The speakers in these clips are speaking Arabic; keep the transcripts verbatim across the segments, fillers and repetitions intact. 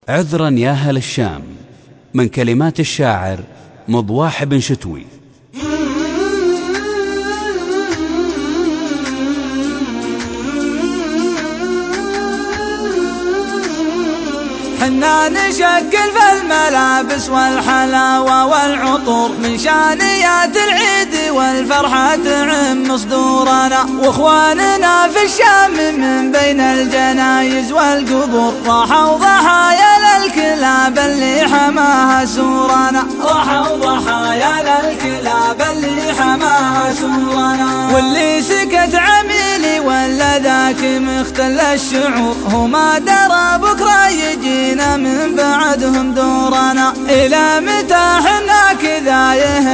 عذرا يا أهل الشام، من كلمات الشاعر مضواح بن شتوي. حنا نشكل في الملابس والحلاوة والعطور من شانيات العيد والفرحة تعم صدورنا، واخواننا في الشام من بين الجنايز والقبور راحوا ضحايا للكلاب اللي حماها سورنا، راحوا ضحايا للكلاب اللي حماها سورنا. واللي سكت عميلي ولا ذاك مختل الشعور، هو ما درى بكره يجينا من بعدهم دورنا. إلى متى حنا كذا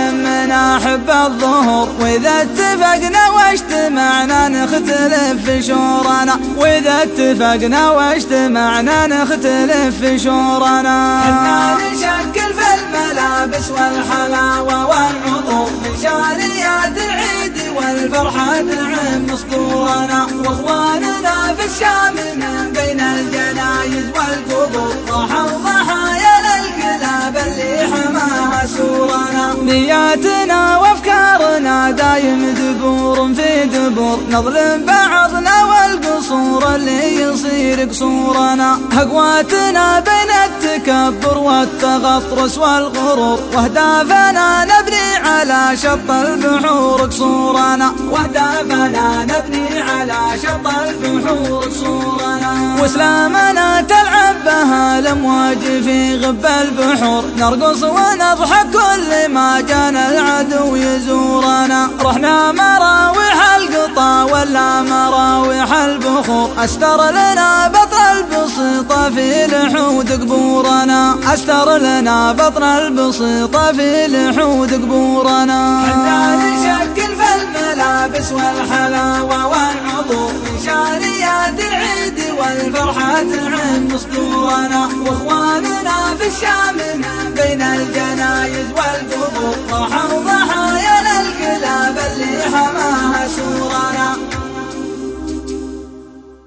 يهمنا حب الظهور، وإذا اتفقنا واجتمعنا نختلف في شورنا، وإذا اتفقنا واجتمعنا نختلف في شورنا. حنا نشكل في الملابس والحلاوة والعطور من شانيات العيد والفرحة تعم صدورنا، واخواننا في الشام من بين الجنايز والقبور راحوا ضحايا للكلاب اللي حماها سورنا. نياتنا وافكارنا دايم دبور في دبور، نظلم بعضنا والقصور اللي يصير قصورنا. هقواتنا بين التكبر والتغطرس والغرور، واهدافنا نبني على شط البحور قصورنا، واهدافنا نبني على شط البحور قصورنا. واسلامنا تلعب بها الامواج في غب البحور، نرقص ونضحك كل ما كان العدو يزورنا. رحنا مراوح القطا ولا مراوح البخور، استر لنا بطن البسيطة في لحود قبورنا، استر لنا بطن البسيطة في لحود قبورنا. حنا نشكل في الملابس والحلاوة والعطور من شانيات العيد والفرحة تعم صدورنا، واخواننا في الشام من بين الجنايز والقبور راحوا